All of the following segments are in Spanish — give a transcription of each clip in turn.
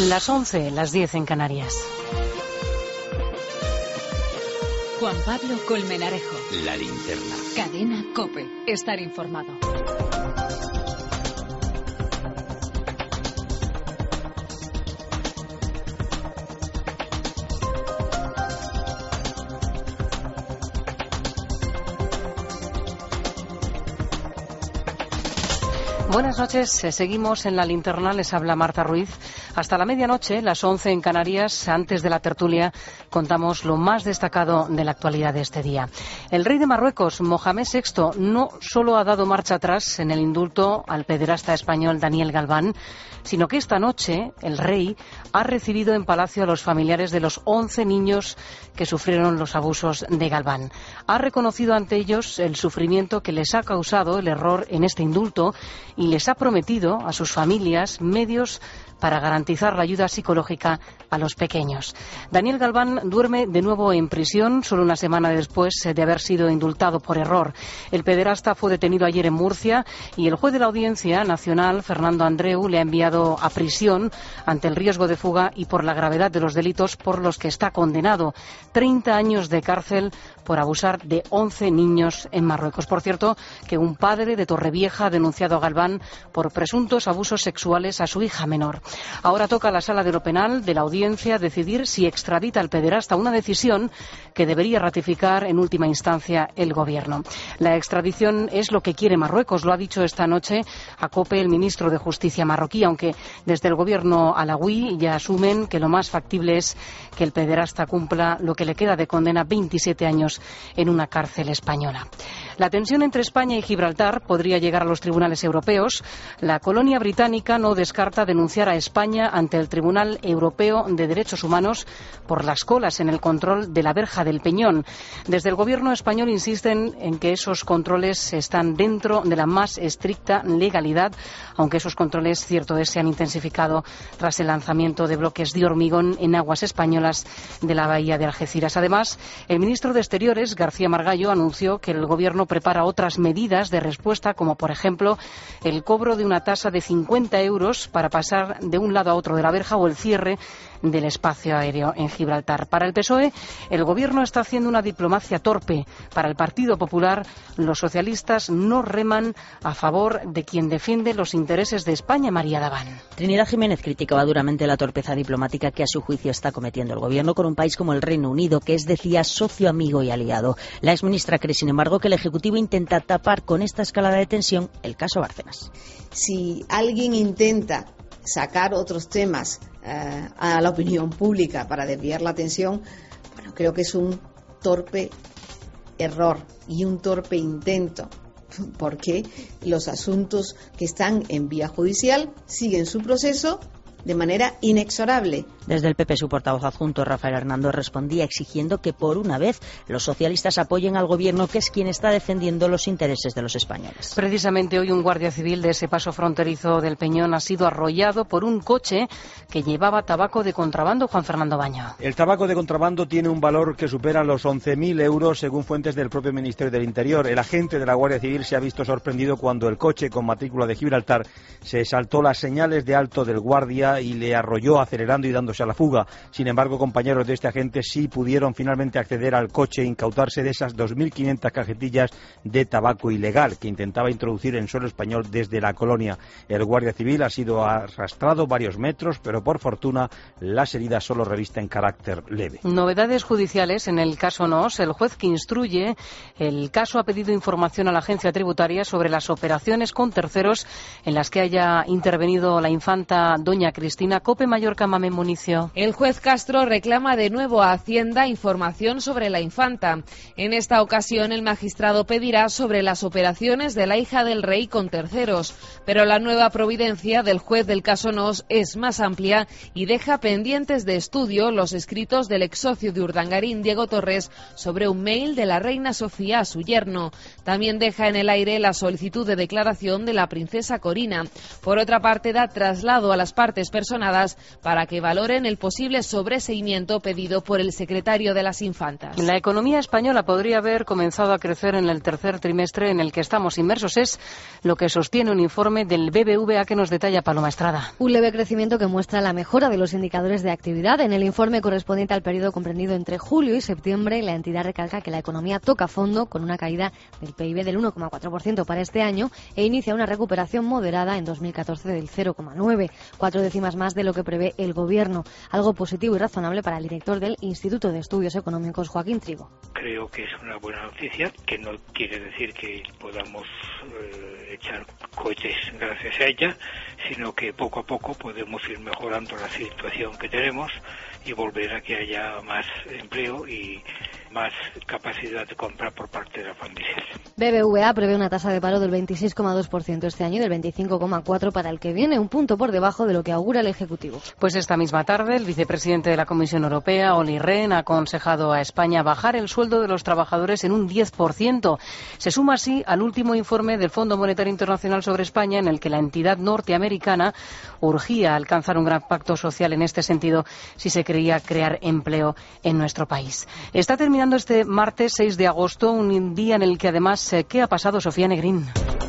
Las 11, las 10 en Canarias. Juan Pablo Colmenarejo. La Linterna. Cadena COPE. Estar informado. Buenas noches, seguimos en La Linterna, les habla Marta Ruiz. Hasta la medianoche, las 11 en Canarias, antes de la tertulia, contamos lo más destacado de la actualidad de este día. El rey de Marruecos, Mohamed VI, no solo ha dado marcha atrás en el indulto al pederasta español Daniel Galván, sino que esta noche el rey ha recibido en Palacio a los familiares de los 11 niños que sufrieron los abusos de Galván. Ha reconocido ante ellos el sufrimiento que les ha causado el error en este indulto y les ha prometido a sus familias medios para garantizar la ayuda psicológica a los pequeños. Daniel Galván duerme de nuevo en prisión, solo una semana después de haber sido indultado por error. El pederasta fue detenido ayer en Murcia y el juez de la Audiencia Nacional, Fernando Andreu, le ha enviado a prisión ante el riesgo de fuga y por la gravedad de los delitos por los que está condenado. 30 años de cárcel por abusar de 11 niños en Marruecos. Por cierto, que un padre de Torrevieja ha denunciado a Galván por presuntos abusos sexuales a su hija menor. Ahora toca a la Sala de lo Penal de la Audiencia decidir si extradita al pederasta, una decisión que debería ratificar en última instancia el Gobierno. La extradición es lo que quiere Marruecos, lo ha dicho esta noche a COPE el ministro de Justicia marroquí, aunque desde el Gobierno alauí ya asumen que lo más factible es que el pederasta cumpla lo que le queda de condena, 27 años en una cárcel española. La tensión entre España y Gibraltar podría llegar a los tribunales europeos. La colonia británica no descarta denunciar a España ante el Tribunal Europeo de Derechos Humanos por las colas en el control de la verja del Peñón. Desde el Gobierno español insisten en que esos controles están dentro de la más estricta legalidad, aunque esos controles, cierto es, se han intensificado tras el lanzamiento de bloques de hormigón en aguas españolas de la bahía de Algeciras. Además, el ministro de Exteriores, García Margallo, anunció que el Gobierno prepara otras medidas de respuesta, como por ejemplo el cobro de una tasa de 50 euros para pasar de un lado a otro de la verja o el cierre del espacio aéreo en Gibraltar. Para el PSOE, el Gobierno está haciendo una diplomacia torpe. Para el Partido Popular, los socialistas no reman a favor de quien defiende los intereses de España, María Daván. Trinidad Jiménez criticaba duramente la torpeza diplomática que a su juicio está cometiendo el Gobierno con un país como el Reino Unido, que es, decía, socio, amigo y aliado. La exministra cree, sin embargo, que el Ejecutivo intenta tapar con esta escalada de tensión el caso Bárcenas. Si alguien intenta sacar otros temas a la opinión pública para desviar la atención, bueno, creo que es un torpe error y un torpe intento, porque los asuntos que están en vía judicial siguen su proceso de manera inexorable. Desde el PP, su portavoz adjunto, Rafael Hernández, respondía exigiendo que por una vez los socialistas apoyen al Gobierno, que es quien está defendiendo los intereses de los españoles. Precisamente hoy un guardia civil de ese paso fronterizo del Peñón ha sido arrollado por un coche que llevaba tabaco de contrabando. Juan Fernando Baño. El tabaco de contrabando tiene un valor que supera los 11.000 euros, según fuentes del propio Ministerio del Interior. El agente de la Guardia Civil se ha visto sorprendido cuando el coche con matrícula de Gibraltar se saltó las señales de alto del guardia y le arrolló acelerando y dándose a la fuga. Sin embargo, compañeros de este agente sí pudieron finalmente acceder al coche e incautarse de esas 2.500 cajetillas de tabaco ilegal que intentaba introducir en suelo español desde la colonia. El guardia civil ha sido arrastrado varios metros, pero por fortuna las heridas solo revisten carácter leve. Novedades judiciales en el caso NOS. El juez que instruye el caso ha pedido información a la agencia tributaria sobre las operaciones con terceros en las que haya intervenido la infanta doña Cristina. COPE Mallorca, Mamen Municio. El juez Castro reclama de nuevo a Hacienda información sobre la infanta. En esta ocasión el magistrado pedirá sobre las operaciones de la hija del rey con terceros, pero la nueva providencia del juez del caso NOS es más amplia y deja pendientes de estudio los escritos del ex socio de Urdangarín, Diego Torres, sobre un mail de la reina Sofía a su yerno. También deja en el aire la solicitud de declaración de la princesa Corina. Por otra parte, da traslado a las partes personadas para que valoren el posible sobreseimiento pedido por el secretario de las Infantas. La economía española podría haber comenzado a crecer en el tercer trimestre en el que estamos inmersos. Es lo que sostiene un informe del BBVA que nos detalla Paloma Estrada. Un leve crecimiento que muestra la mejora de los indicadores de actividad. En el informe correspondiente al periodo comprendido entre julio y septiembre, la entidad recalca que la economía toca fondo con una caída del PIB del 1,4% para este año e inicia una recuperación moderada en 2014 del 0,9%, 4 décimas más de lo que prevé el Gobierno. Algo positivo y razonable para el director del Instituto de Estudios Económicos, Joaquín Trigo. Creo que es una buena noticia, que no quiere decir que podamos echar cohetes gracias a ella, sino que poco a poco podemos ir mejorando la situación que tenemos y volver a que haya más empleo y más capacidad de compra por parte de las familias. BBVA prevé una tasa de paro del 26,2% este año y del 25,4% para el que viene, un punto por debajo de lo que augura el Ejecutivo. Pues esta misma tarde el vicepresidente de la Comisión Europea, Olli Rehn, ha aconsejado a España bajar el sueldo de los trabajadores en un 10%. Se suma así al último informe del Fondo Monetario Internacional sobre España, en el que la entidad norteamericana urgía alcanzar un gran pacto social en este sentido si se quería crear empleo en nuestro país. Está terminando este martes 6 de agosto, un día en el que además, ¿qué ha pasado, Sofía Negrín?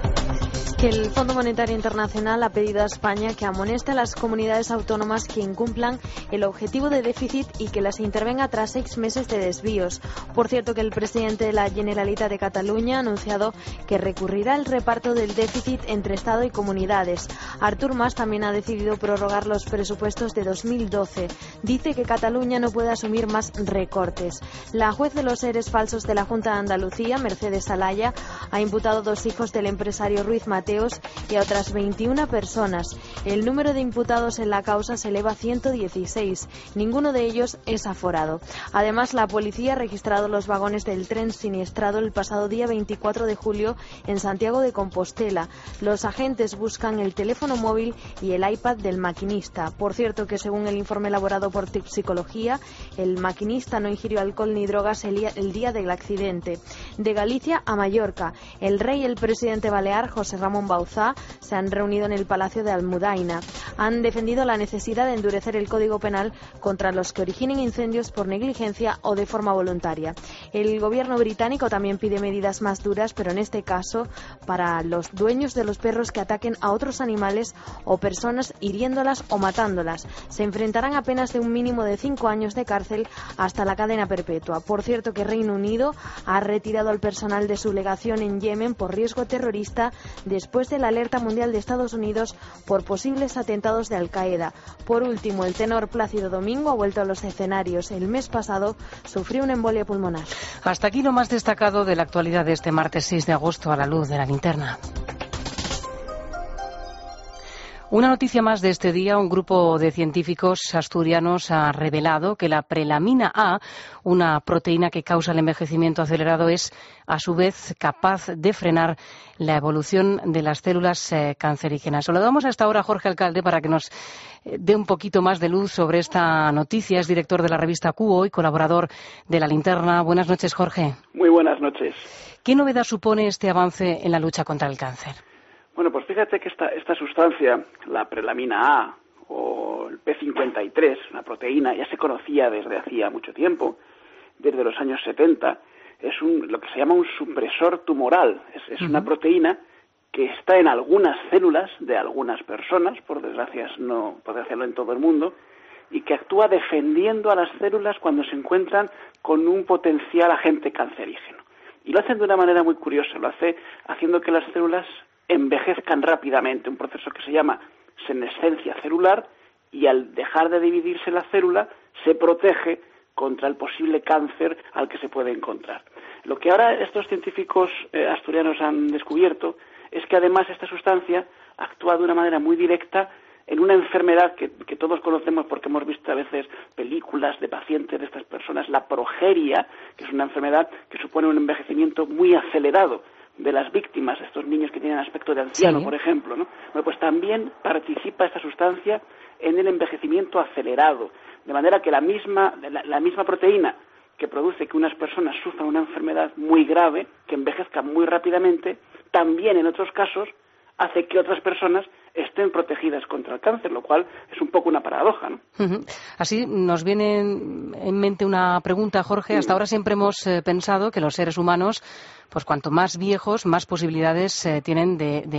Que el Fondo Monetario Internacional ha pedido a España que amoneste a las comunidades autónomas que incumplan el objetivo de déficit y que las intervenga tras 6 meses de desvíos. Por cierto, que el presidente de la Generalitat de Cataluña ha anunciado que recurrirá al reparto del déficit entre Estado y comunidades. Artur Mas también ha decidido prorrogar los presupuestos de 2012. Dice que Cataluña no puede asumir más recortes. La juez de los seres falsos de la Junta de Andalucía, Mercedes Alaya, ha imputado 2 hijos del empresario Ruiz Mateos y a otras 21 personas. El número de imputados en la causa se eleva a 116. Ninguno de ellos es aforado. Además, la policía ha registrado los vagones del tren siniestrado el pasado día 24 de julio en Santiago de Compostela. Los agentes buscan el teléfono móvil y el iPad del maquinista. Por cierto, que según el informe elaborado por Psicología, el maquinista no ingirió alcohol ni drogas el día del accidente. De Galicia a Mallorca, el rey y el presidente balear, José Ramón Bauzá, se han reunido en el Palacio de Almudaina. Han defendido la necesidad de endurecer el Código Penal contra los que originen incendios por negligencia o de forma voluntaria. El gobierno británico también pide medidas más duras, pero en este caso para los dueños de los perros que ataquen a otros animales o personas hiriéndolas o matándolas. Se enfrentarán a penas de un mínimo de 5 años de cárcel hasta la cadena perpetua. Por cierto, que Reino Unido ha retirado al personal de su legación en Yemen por riesgo terrorista después de la alerta mundial de Estados Unidos por posibles atentados de Al-Qaeda. Por último, el tenor Plácido Domingo ha vuelto a los escenarios. El mes pasado sufrió una embolia pulmonar. Hasta aquí lo más destacado de la actualidad de este martes 6 de agosto a la luz de la linterna. Una noticia más de este día. Un grupo de científicos asturianos ha revelado que la prelamina A, una proteína que causa el envejecimiento acelerado, es a su vez capaz de frenar la evolución de las células cancerígenas. Saludamos a esta hora a Jorge Alcalde para que nos dé un poquito más de luz sobre esta noticia. Es director de la revista Cuo y colaborador de La Linterna. Buenas noches, Jorge. Muy buenas noches. ¿Qué novedad supone este avance en la lucha contra el cáncer? Bueno, pues fíjate que esta sustancia, la prelamina A o el P53, una proteína, ya se conocía desde hacía mucho tiempo, desde los años 70. Es lo que se llama un supresor tumoral. Es una proteína que está en algunas células de algunas personas, por desgracia no puede hacerlo en todo el mundo, y que actúa defendiendo a las células cuando se encuentran con un potencial agente cancerígeno. Y lo hacen de una manera muy curiosa, lo hace haciendo que las células envejezcan rápidamente, un proceso que se llama senescencia celular, y al dejar de dividirse la célula se protege contra el posible cáncer al que se puede encontrar. Lo que ahora estos científicos asturianos han descubierto es que además esta sustancia actúa de una manera muy directa en una enfermedad que todos conocemos porque hemos visto a veces películas de pacientes de estas personas, la progeria, que es una enfermedad que supone un envejecimiento muy acelerado de las víctimas, estos niños que tienen aspecto de anciano, sí, por ejemplo, ¿no? Bueno, pues también participa esta sustancia en el envejecimiento acelerado, de manera que la misma proteína que produce que unas personas sufran una enfermedad muy grave, que envejezcan muy rápidamente, también en otros casos hace que otras personas estén protegidas contra el cáncer, lo cual es un poco una paradoja, ¿no? Así nos viene en mente una pregunta, Jorge. Hasta ahora siempre hemos pensado que los seres humanos, pues cuanto más viejos, más posibilidades tienen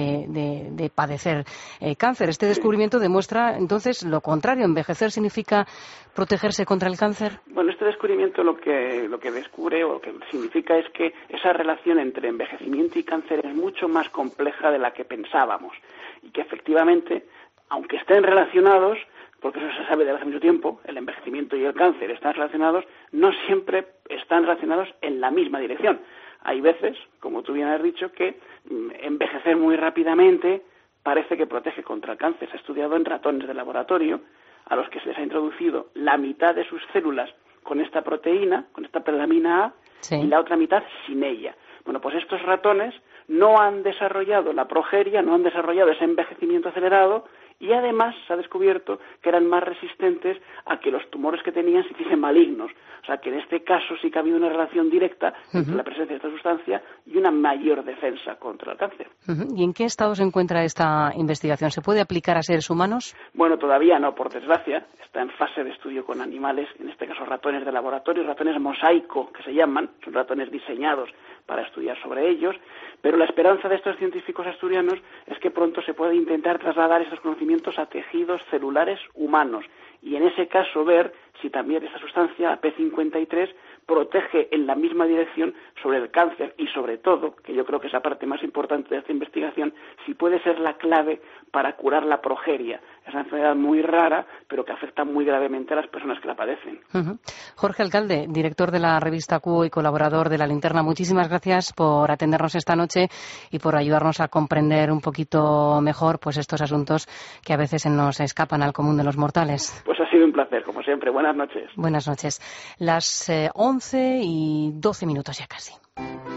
de padecer cáncer. Este descubrimiento demuestra entonces lo contrario. ¿Envejecer significa protegerse contra el cáncer? Bueno, este descubrimiento lo que descubre o lo que significa es que esa relación entre envejecimiento y cáncer es mucho más compleja de la que pensábamos y que efectivamente, aunque estén relacionados, porque eso se sabe desde hace mucho tiempo, el envejecimiento y el cáncer están relacionados, no siempre están relacionados en la misma dirección. Hay veces, como tú bien has dicho, que envejecer muy rápidamente parece que protege contra el cáncer. Se ha estudiado en ratones de laboratorio a los que se les ha introducido la mitad de sus células con esta proteína, con esta prelamina A, sí, y la otra mitad sin ella. Bueno, pues estos ratones no han desarrollado la progeria, no han desarrollado ese envejecimiento acelerado y además se ha descubierto que eran más resistentes a que los tumores que tenían se hiciesen malignos. O sea que en este caso sí que ha habido una relación directa entre la presencia de esta sustancia y una mayor defensa contra el cáncer. ¿Y en qué estado se encuentra esta investigación? ¿Se puede aplicar a seres humanos? Bueno, todavía no, por desgracia. Está en fase de estudio con animales, en este caso ratones de laboratorio, ratones mosaico, que se llaman, son ratones diseñados para estudiar sobre ellos, pero la esperanza de estos científicos asturianos es que pronto se pueda intentar trasladar estos conocimientos a tejidos celulares humanos y en ese caso ver si también esta sustancia, la P53, protege en la misma dirección sobre el cáncer y sobre todo, que yo creo que es la parte más importante de esta investigación, si puede ser la clave para curar la progeria. Es una enfermedad muy rara, pero que afecta muy gravemente a las personas que la padecen. Jorge Alcalde, director de la revista Cuo y colaborador de La Linterna, muchísimas gracias por atendernos esta noche y por ayudarnos a comprender un poquito mejor pues estos asuntos que a veces se nos escapan al común de los mortales. Pues ha sido un placer, como siempre. Buenas noches. Buenas noches. Las 11:12 ya casi.